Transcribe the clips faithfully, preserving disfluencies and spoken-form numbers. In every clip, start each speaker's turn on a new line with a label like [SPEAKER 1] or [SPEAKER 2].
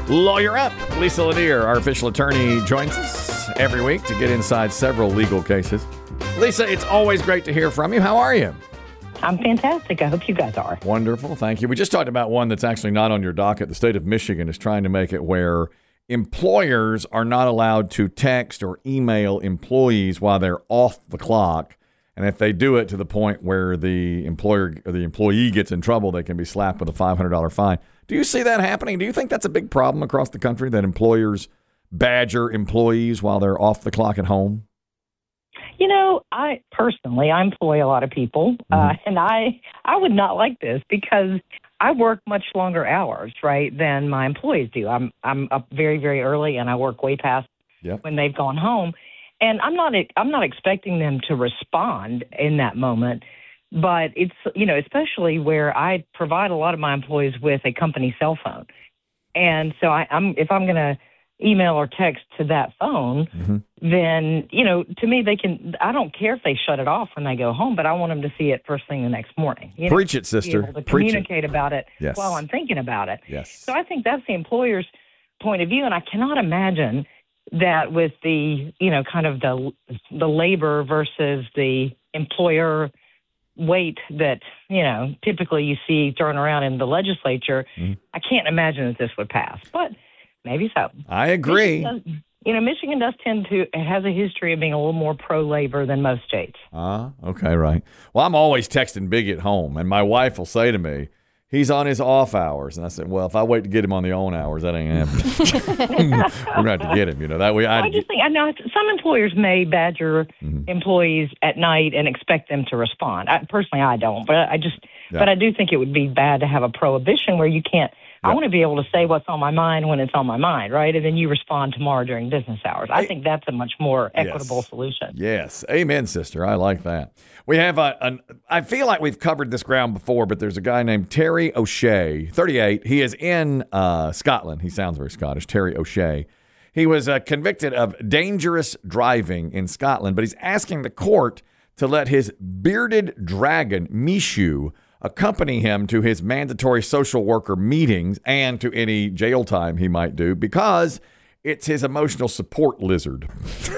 [SPEAKER 1] Lawyer Up. Lisa Lanier, our official attorney, joins us every week to get inside several legal cases. Lisa, it's always great to hear from you. How are you?
[SPEAKER 2] I'm fantastic. I hope you guys are.
[SPEAKER 1] Wonderful. Thank you. We just talked about one that's actually not on your docket. The state of Michigan is trying to make it where employers are not allowed to text or email employees while they're off the clock. And if they do it to the point where the employer or the employee gets in trouble, they can be slapped with a five hundred dollars fine. Do you see that happening? Do you think that's a big problem across the country, that employers badger employees while they're off the clock at home?
[SPEAKER 2] You know, I personally, I employ a lot of people, mm-hmm. uh, and I I would not like this because I work much longer hours, right, than my employees do. I'm I'm up very, very early, and I work way past yep. when they've gone home. And I'm not I'm not expecting them to respond in that moment. But it's, you know, especially where I provide a lot of my employees with a company cell phone. And so I, I'm if I'm going to email or text to that phone, mm-hmm. then, you know, to me, they can, I don't care if they shut it off when they go home, but I want them to see it first thing the next morning. You know,
[SPEAKER 1] Preach it, sister.
[SPEAKER 2] Be able to
[SPEAKER 1] Preach
[SPEAKER 2] communicate
[SPEAKER 1] it.
[SPEAKER 2] about it
[SPEAKER 1] yes.
[SPEAKER 2] while I'm thinking about it.
[SPEAKER 1] Yes.
[SPEAKER 2] So I think that's the employer's point of view. And I cannot imagine that with the, you know, kind of the the labor versus the employer weight that, you know, typically you see thrown around in the legislature, mm-hmm. I can't imagine that this would pass. But maybe so.
[SPEAKER 1] I agree.
[SPEAKER 2] Does, you know, Michigan does tend to, has a history of being a little more pro-labor than most states.
[SPEAKER 1] Ah, uh, okay, right. Well, I'm always texting Biggie at home, and my wife will say to me, he's on his off hours. And I said, well, if I wait to get him on the on hours, that ain't happening. We're going to have to get him, you know. That way I,
[SPEAKER 2] I just think, I know some employers may badger mm-hmm. employees at night and expect them to respond. I, personally, I don't. But I just, yeah. but I do think it would be bad to have a prohibition where you can't, I want to be able to say what's on my mind when it's on my mind, right? And then you respond tomorrow during business hours. I think that's a much more equitable
[SPEAKER 1] yes.
[SPEAKER 2] solution.
[SPEAKER 1] Yes. Amen, sister. I like that. We have a, an, I feel like we've covered this ground before, but there's a guy named Terry O'Shea, thirty-eight. He is in uh, Scotland. He sounds very Scottish, Terry O'Shea. He was uh, convicted of dangerous driving in Scotland, but he's asking the court to let his bearded dragon, Mishu, accompany him to his mandatory social worker meetings and to any jail time he might do because it's his emotional support lizard.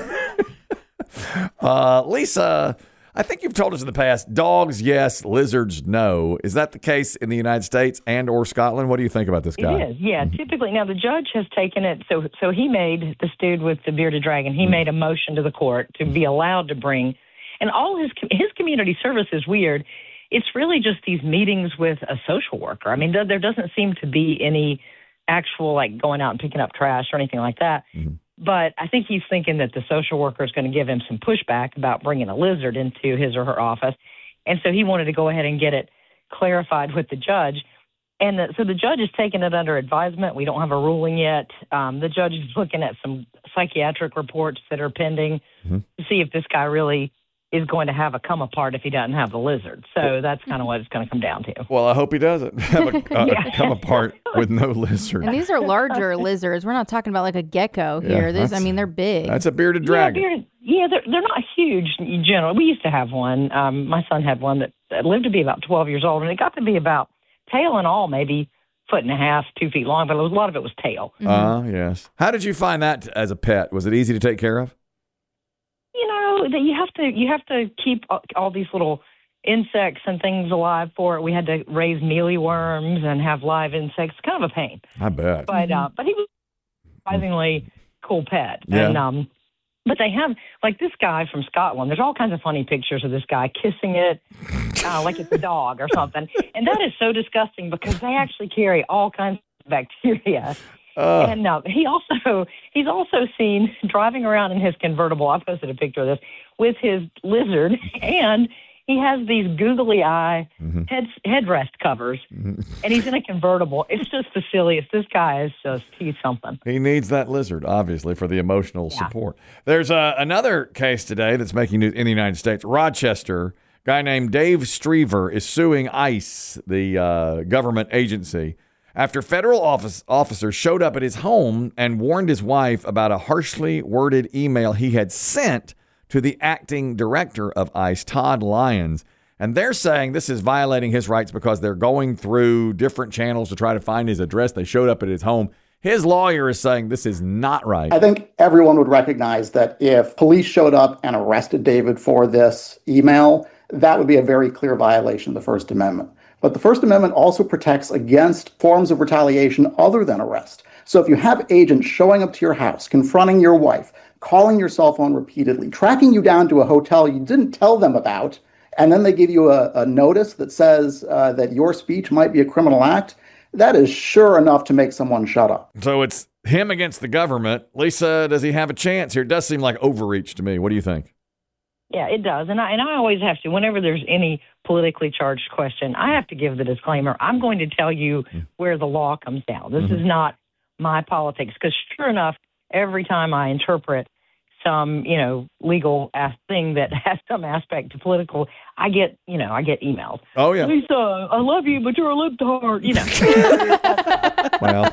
[SPEAKER 1] uh, Lisa, I think you've told us in the past, dogs, yes, lizards, no. Is that the case in the United States and or Scotland? What do you think about this guy?
[SPEAKER 2] It is, yeah. Mm-hmm. Typically, now the judge has taken it, so so he made, this dude with the bearded dragon, he mm-hmm. made a motion to the court to be allowed to bring, and all his his community service is weird. It's really just these meetings with a social worker. I mean, there doesn't seem to be any actual, like, going out and picking up trash or anything like that. Mm-hmm. But I think he's thinking that the social worker is going to give him some pushback about bringing a lizard into his or her office. And so he wanted to go ahead and get it clarified with the judge. And the, so the judge is taking it under advisement. We don't have a ruling yet. Um, the judge is looking at some psychiatric reports that are pending mm-hmm. to see if this guy really is going to have a come apart if he doesn't have the lizard. So that's kind of what it's going to come down to.
[SPEAKER 1] Well, I hope he doesn't have a, a yeah. come apart with no lizard.
[SPEAKER 3] And these are larger lizards. We're not talking about like a gecko here. Yeah, I mean, they're big.
[SPEAKER 1] That's a bearded dragon.
[SPEAKER 2] Yeah, bearded, yeah they're, they're not huge in general. We used to have one. Um, my son had one that, that lived to be about twelve years old, and it got to be about tail and all, maybe foot and a half, two feet long, but a lot of it was tail.
[SPEAKER 1] Ah, mm-hmm. uh, yes. How did you find that as a pet? Was it easy to take care of?
[SPEAKER 2] You know, that you have to you have to keep all these little insects and things alive for it. We had to raise mealyworms and have live insects. Kind of a pain.
[SPEAKER 1] I bet.
[SPEAKER 2] But uh, but he was a surprisingly cool pet.
[SPEAKER 1] Yeah.
[SPEAKER 2] And um, but they have, like this guy from Scotland. There's all kinds of funny pictures of this guy kissing it uh, like it's a dog or something. And that is so disgusting because they actually carry all kinds of bacteria. Uh, and uh, he also he's also seen driving around in his convertible. I posted a picture of this with his lizard, and he has these googly eye mm-hmm. head headrest covers, mm-hmm. and he's in a convertible. It's just the silliest. This guy is just he's something.
[SPEAKER 1] He needs that lizard, obviously, for the emotional yeah. support. There's uh, another case today that's making news in the United States. Rochester, a guy named Dave Strever is suing ICE, the uh, government agency, after federal office officers showed up at his home and warned his wife about a harshly worded email he had sent to the acting director of ICE, Todd Lyons. And they're saying this is violating his rights because they're going through different channels to try to find his address. They showed up at his home. His lawyer is saying this is not right.
[SPEAKER 4] I think everyone would recognize that if police showed up and arrested David for this email, that would be a very clear violation of the First Amendment. But the First Amendment also protects against forms of retaliation other than arrest. So if you have agents showing up to your house, confronting your wife, calling your cell phone repeatedly, tracking you down to a hotel you didn't tell them about, and then they give you a, a notice that says uh, that your speech might be a criminal act, that is sure enough to make someone shut up.
[SPEAKER 1] So it's him against the government. Lisa, does he have a chance here? It does seem like overreach to me. What do you think?
[SPEAKER 2] Yeah, it does. And I, and I always have to, whenever there's any politically charged question, I have to give the disclaimer. I'm going to tell you where the law comes down. This mm-hmm. is not my politics. Because sure enough, every time I interpret some, you know, legal ass thing that has some aspect to political, I get, you know, I get emails.
[SPEAKER 1] Oh, yeah.
[SPEAKER 2] Lisa, I love you, but you're a libtard, you know.
[SPEAKER 1] Well.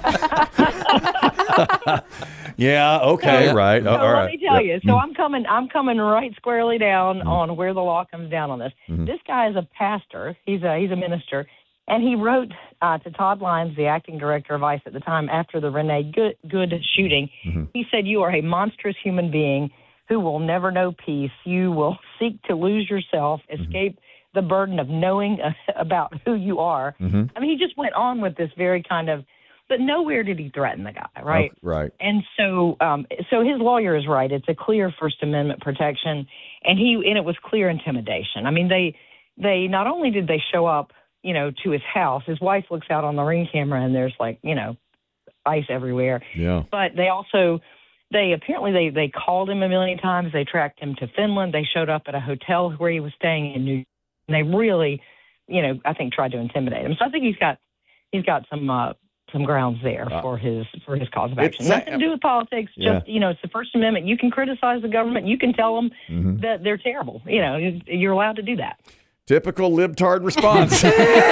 [SPEAKER 1] Yeah, okay,
[SPEAKER 2] so,
[SPEAKER 1] right.
[SPEAKER 2] So
[SPEAKER 1] oh, all
[SPEAKER 2] let
[SPEAKER 1] right.
[SPEAKER 2] me tell
[SPEAKER 1] yep.
[SPEAKER 2] you. So I'm coming I'm coming right squarely down mm-hmm. on where the law comes down on this. Mm-hmm. This guy is a pastor. He's a he's a minister. And he wrote uh, to Todd Lyons, the acting director of ICE at the time, after the Renee Good, Good shooting. Mm-hmm. He said, "You are a monstrous human being who will never know peace. You will seek to lose yourself, escape mm-hmm. the burden of knowing uh, about who you are." Mm-hmm. I mean, he just went on with this very kind of, but nowhere did he threaten the guy, right?
[SPEAKER 1] Oh, right.
[SPEAKER 2] And so, um, so his lawyer is right. It's a clear First Amendment protection, and he and it was clear intimidation. I mean, they they not only did they show up, you know, to his house. His wife looks out on the Ring camera, and there's like, you know, ice everywhere.
[SPEAKER 1] Yeah.
[SPEAKER 2] But they also, they apparently they they called him a million times. They tracked him to Finland. They showed up at a hotel where he was staying in New York. And they really, you know, I think tried to intimidate him. So I think he's got he's got some uh, some grounds there uh, for his for his cause of action. Nothing to do with politics.
[SPEAKER 1] Yeah.
[SPEAKER 2] Just, you know, it's the First Amendment. You can criticize the government. You can tell them mm-hmm. that they're terrible. You know, you're allowed to do that.
[SPEAKER 1] Typical libtard response.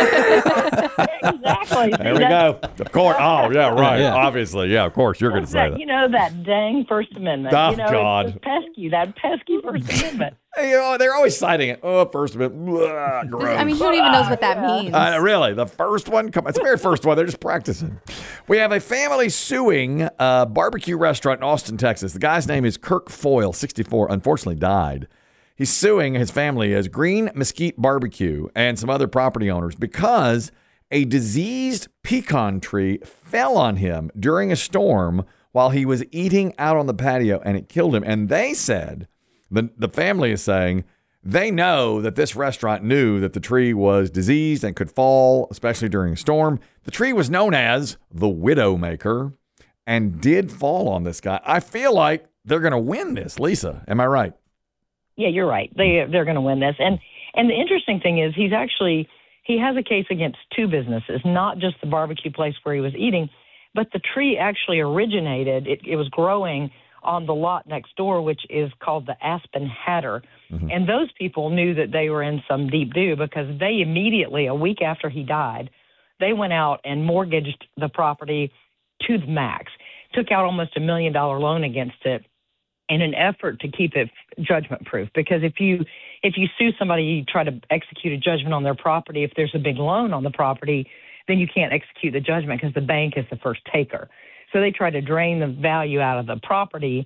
[SPEAKER 2] Exactly.
[SPEAKER 1] There we go. Of course. Oh, yeah, right. Yeah. Obviously. Yeah, of course. You're going to say that.
[SPEAKER 2] You know, that dang First Amendment.
[SPEAKER 1] Oh,
[SPEAKER 2] you know,
[SPEAKER 1] God.
[SPEAKER 2] It's pesky, that pesky First Amendment.
[SPEAKER 1] You know, they're always citing it. Oh, First Amendment. Blah, gross.
[SPEAKER 3] I mean, who even knows what that means?
[SPEAKER 1] Uh, really? The first one? Come on. It's the very first one. They're just practicing. We have a family suing a barbecue restaurant in Austin, Texas. The guy's name is Kirk Foyle, sixty-four, unfortunately died. He's suing his family as Green Mesquite Barbecue and some other property owners because a diseased pecan tree fell on him during a storm while he was eating out on the patio, and it killed him. And they said, the, the family is saying, they know that this restaurant knew that the tree was diseased and could fall, especially during a storm. The tree was known as the Widowmaker and did fall on this guy. I feel like they're going to win this. Lisa, am I right?
[SPEAKER 2] Yeah, you're right. They they're going to win this, and and the interesting thing is he's actually he has a case against two businesses, not just the barbecue place where he was eating, but the tree actually originated. It, it was growing on the lot next door, which is called the Aspen Hatter, mm-hmm. and those people knew that they were in some deep doo because they immediately, a week after he died, they went out and mortgaged the property to the max, took out almost a million dollar loan against it, in an effort to keep it judgment proof. Because if you if you sue somebody, you try to execute a judgment on their property. If there's a big loan on the property, then you can't execute the judgment because the bank is the first taker. So they try to drain the value out of the property,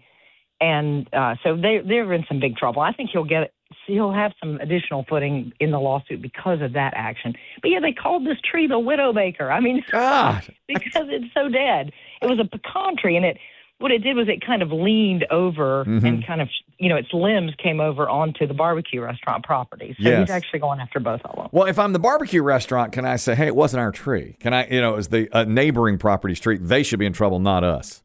[SPEAKER 2] and uh, so they they're in some big trouble. I think he'll get he'll have some additional footing in the lawsuit because of that action. But yeah, they called this tree the Widowmaker. I mean,
[SPEAKER 1] God,
[SPEAKER 2] because it's so dead. It was a pecan tree, and it. What it did was it kind of leaned over mm-hmm. and kind of, you know, its limbs came over onto the barbecue restaurant property. So
[SPEAKER 1] yes.
[SPEAKER 2] he's actually going after both of them.
[SPEAKER 1] Well, if I'm the barbecue restaurant, can I say, hey, it wasn't our tree? Can I, you know, as the uh, neighboring property street, they should be in trouble, not us.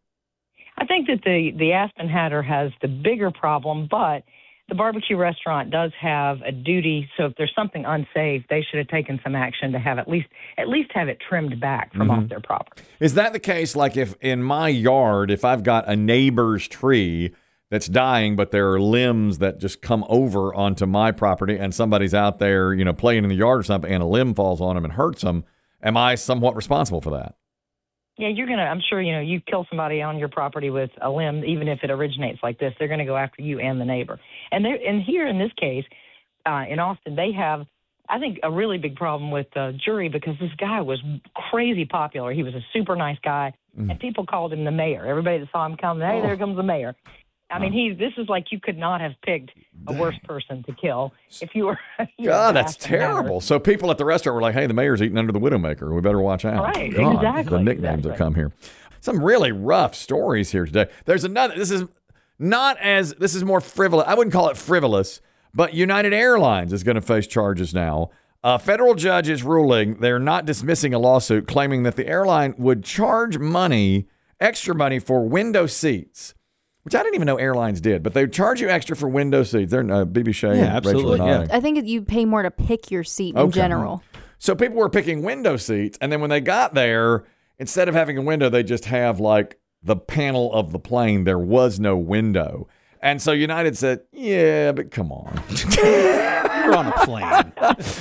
[SPEAKER 2] I think that the, the Aspen Hatter has the bigger problem, but the barbecue restaurant does have a duty. So if there's something unsafe, they should have taken some action to have at least at least have it trimmed back from mm-hmm. off their property.
[SPEAKER 1] Is that the case? Like if in my yard, if I've got a neighbor's tree that's dying, but there are limbs that just come over onto my property and somebody's out there, you know, playing in the yard or something and a limb falls on them and hurts them, am I somewhat responsible for that?
[SPEAKER 2] Yeah, you're going to, I'm sure, you know, you kill somebody on your property with a limb, even if it originates like this, they're going to go after you and the neighbor. And there, and here in this case, uh, in Austin, they have I think, a really big problem with the jury because this guy was crazy popular. He was a super nice guy, mm. and people called him the mayor. Everybody that saw him come, hey, oh. there comes the mayor. I mean, he. This is like you could not have picked a worse person to kill if you were. You
[SPEAKER 1] God, that's terrible. So people at the restaurant were like, hey, the mayor's eating under the Widowmaker. We better watch out.
[SPEAKER 2] Right,
[SPEAKER 1] God,
[SPEAKER 2] exactly.
[SPEAKER 1] The nicknames
[SPEAKER 2] exactly.
[SPEAKER 1] that come here. Some really rough stories here today. There's another. This is not as. This is more frivolous. I wouldn't call it frivolous. But United Airlines is going to face charges now. A federal judge is ruling they're not dismissing a lawsuit claiming that the airline would charge money, extra money for window seats, which I didn't even know airlines did, but they would charge you extra for window seats. They're uh, B B Shea
[SPEAKER 5] yeah,
[SPEAKER 1] and
[SPEAKER 5] absolutely.
[SPEAKER 1] Rachel and
[SPEAKER 5] Yeah.
[SPEAKER 3] I think you pay more to pick your seat in
[SPEAKER 1] okay.
[SPEAKER 3] general.
[SPEAKER 1] So people were picking window seats, and then when they got there, instead of having a window, they just have like the panel of the plane. There was no window. And so United said, yeah, but come on.
[SPEAKER 5] You're on a plane.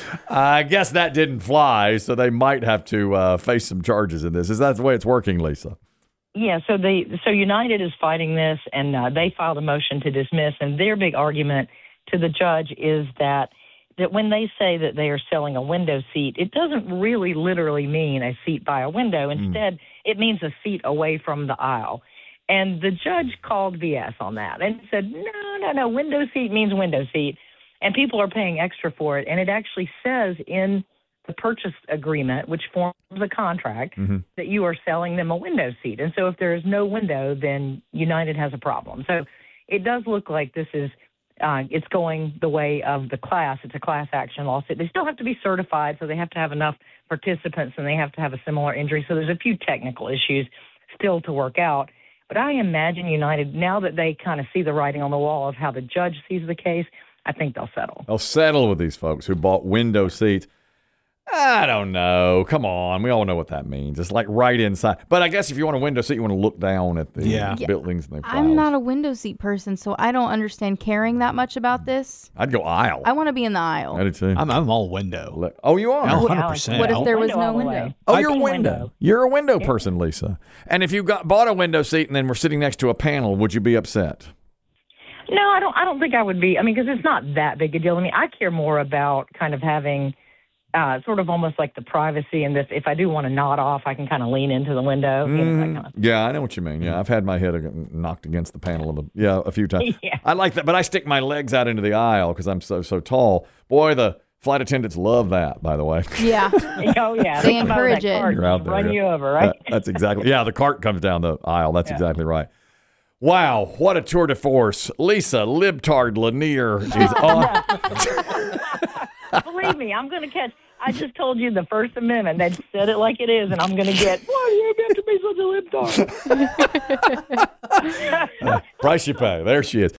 [SPEAKER 1] I guess that didn't fly, so they might have to uh, face some charges in this. Is that the way it's working, Lisa?
[SPEAKER 2] Yeah, so they so United is fighting this, and uh, they filed a motion to dismiss, and their big argument to the judge is that that when they say that they are selling a window seat, it doesn't really literally mean a seat by a window. Instead, mm. it means a seat away from the aisle. And the judge called B S on that and said, no, no, no, window seat means window seat. And people are paying extra for it. And it actually says in the purchase agreement, which forms the contract, mm-hmm. that you are selling them a window seat. And so if there is no window, then United has a problem. So it does look like this is, uh, it's going the way of the class. It's a class action lawsuit. They still have to be certified, so they have to have enough participants and they have to have a similar injury. So there's a few technical issues still to work out. But I imagine United, now that they kind of see the writing on the wall of how the judge sees the case, I think they'll settle.
[SPEAKER 1] They'll settle with these folks who bought window seats. I don't know. Come on. We all know what that means. It's like right inside. But I guess if you want a window seat, you want to look down at the
[SPEAKER 5] yeah.
[SPEAKER 1] buildings. And the
[SPEAKER 3] I'm not a window seat person, so I don't understand caring that much about this.
[SPEAKER 1] I'd go aisle.
[SPEAKER 3] I want to be in the aisle.
[SPEAKER 1] I do too.
[SPEAKER 5] I'm, I'm all window.
[SPEAKER 1] Oh, you are?
[SPEAKER 5] one hundred percent.
[SPEAKER 3] What if there was
[SPEAKER 2] window
[SPEAKER 3] no window?
[SPEAKER 1] Oh, you're a window.
[SPEAKER 2] window.
[SPEAKER 1] You're a window
[SPEAKER 2] yeah.
[SPEAKER 1] person, Lisa. And if you got bought a window seat and then we're sitting next to a panel, would you be upset?
[SPEAKER 2] No, I don't. I don't think I would be. I mean, because it's not that big a deal. I mean, I care more about kind of having uh, sort of almost like the privacy and this. If I do want to nod off, I can kind of lean into the window.
[SPEAKER 1] Mm,
[SPEAKER 2] you know, that kind of
[SPEAKER 1] yeah, I know what you mean. Yeah, I've had my head knocked against the panel of the yeah a few times.
[SPEAKER 2] Yeah.
[SPEAKER 1] I like that, but I stick my legs out into the aisle because I'm so so tall. Boy, the flight attendants love that. By the way.
[SPEAKER 3] Yeah.
[SPEAKER 2] Oh yeah.
[SPEAKER 3] They encourage it.
[SPEAKER 1] You're out there.
[SPEAKER 2] Run you over, right?
[SPEAKER 1] That, that's exactly. Yeah, the cart comes down the aisle. That's yeah. exactly right. Wow, what a tour de force. Lisa Libtard Lanier is on.
[SPEAKER 2] Believe me, I'm going to catch. I just told you the First Amendment. They said it like it is, and I'm going to get, why do you have to be such a libtard?
[SPEAKER 1] Price you pay. There she is.